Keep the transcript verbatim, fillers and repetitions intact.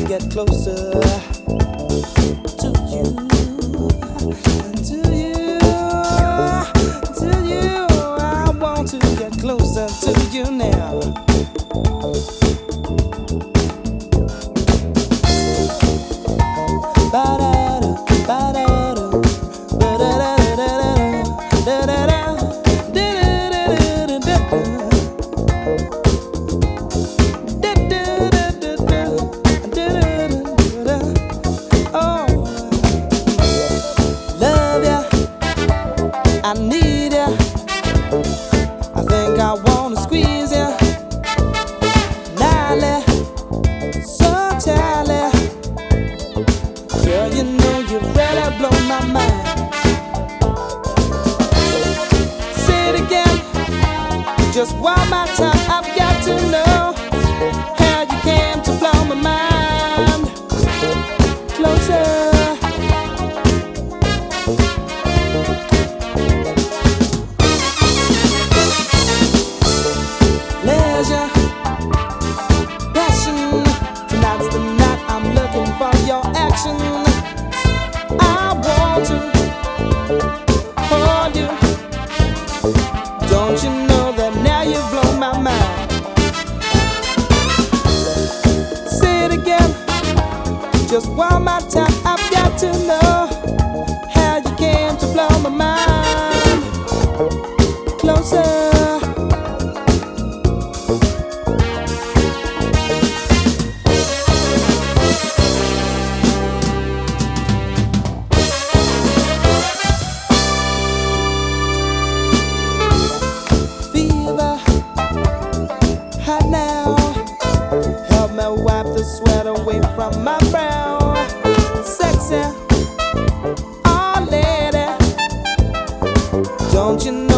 get closer to you, to you, to you. I want to get closer to you now. Ba-da-da, ba-da-da, ba-da-da-da-da-da, da-da-da, da-da-da-da-da-da. Oh, love ya, I need ya. I think I wanna squeeze ya, gnarly, so tightly. Girl, you know you really blow my mind. Say it again, just one more time. I've got to know how you came to blow my mind. Closer. Leisure, passion. Tonight's the night I'm looking for your action. I want to hold you. Don't you know that now you've blown my mind? Say it again, just one more time. I've got to know how you came to blow my mind. Closer. Hot now, help me wipe the sweat away from my brow. Sexy, oh lady, don't you know